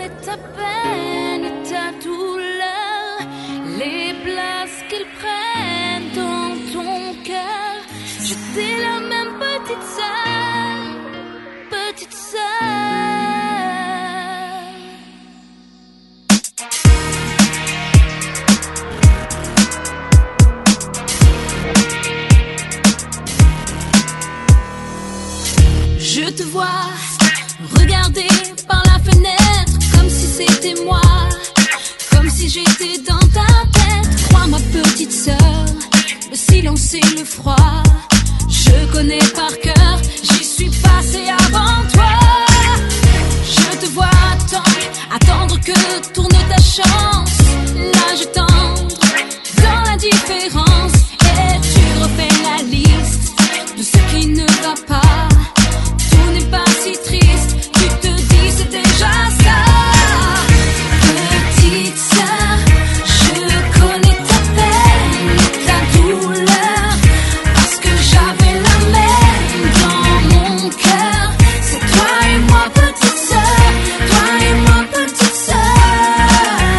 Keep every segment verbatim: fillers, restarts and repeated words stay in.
ta peine et ta douleur, les places qu'ils prennent dans ton cœur. J'étais la même petite sœur, petite sœur. Je te vois regarder par la fenêtre comme si c'était moi, comme si j'étais dans ta tête. Crois ma petite sœur, le silence et le froid, je connais par cœur, j'y suis passée avant toi. Je te vois attendre, attendre que tourne ta chance. Là je tendre dans l'indifférence et tu refais la liste de ce qui ne va pas. Tout n'est pas si triste, tu te dis c'est déjà ça. Petite sœur, je connais ta peine et ta douleur, parce que j'avais la même dans mon cœur. C'est toi et moi petite sœur, toi et moi petite sœur.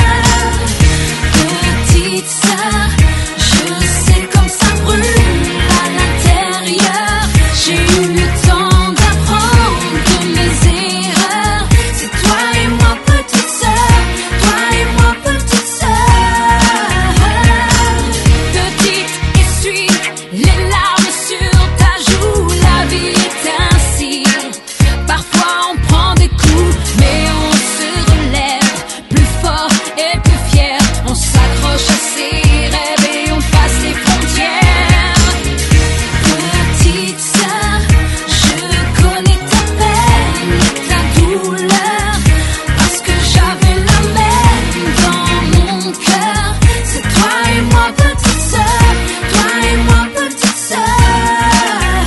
Petite sœur, je sais comme ça brûle à l'intérieur. J'ai eu le temps d'apprendre de mes erreurs. C'est toi et moi petite sœur, toi et moi petite sœur. Petite, essuie les larmes sur ta joue. La vie est ainsi, parfois on prend des coups, mais on se relève plus fort et plus fier. On s'accroche à ses rêves et on passe les frontières. Petite sœur, je connais ta peine et ta douleur, parce que j'avais la même dans mon cœur. C'est toi et moi petite sœur, toi et moi petite sœur.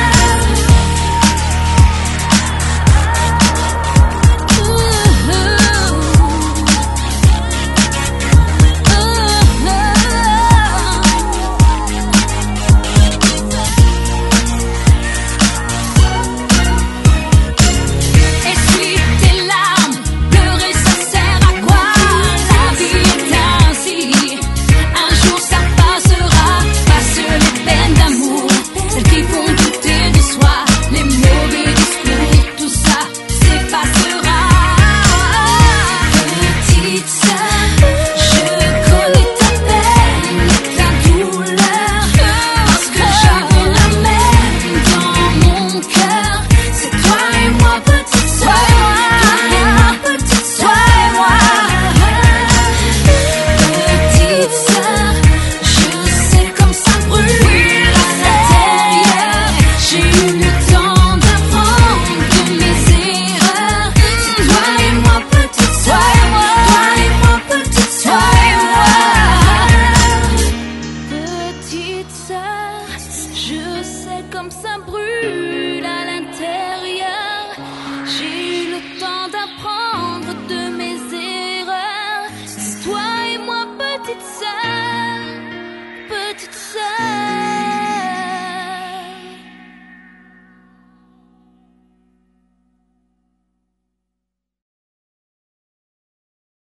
Essuie tes larmes, pleurer ça sert à quoi? La vie est ainsi, un jour ça passera. Passe les peines d'amour, celles qui font douter de soi, les mauvais discours, tout ça s'effacera. Petite sœur, je connais ta peine et ta douleur, parce que j'avais la même dans mon cœur. C'est toi et moi petite sœur, toi et moi petite sœur. Petite sœur, je sais comme ça brûle à l'intérieur. J'ai eu le temps d'apprendre de mes erreurs. C'est toi et moi petite sœur, toi et moi petite sœur. Petite sœur, je sais comme ça brûle à l'intérieur. J'ai eu le temps d'apprendre de mes erreurs. C'est toi et moi petite sœur.